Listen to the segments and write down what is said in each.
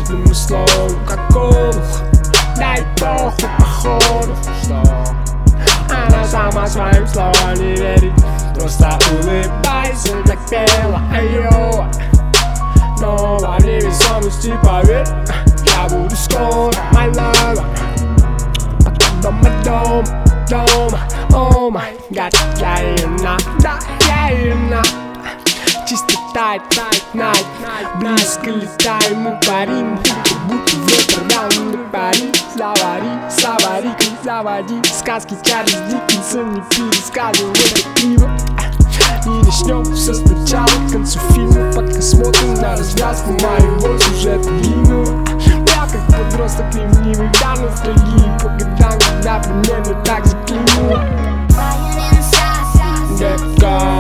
каждому слову как олух. Дай похуй походу, что она сама своим словам не верит. Просто улыбайся, так пела, айо. Но во невесомости поверь, я буду скоро, my love. Пока дома, о май гад, я ее на, да, я ее на. Чисто тайт, найт, близко летаем мы парим, будто в Роттердам до Пари. Завари, заводи сказки Чарльз Диккенсон, не пересказывай это криво. И начнем все сначала, к концу фильма, пока смотрим на развязку моего сюжета длинного. Я как подросток ревнивый, да ностальгии по годам, когда примерно так заклинило. Детка,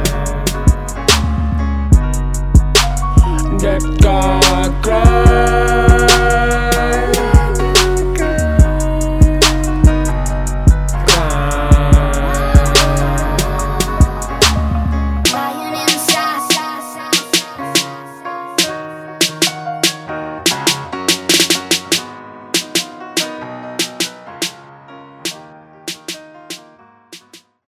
детка,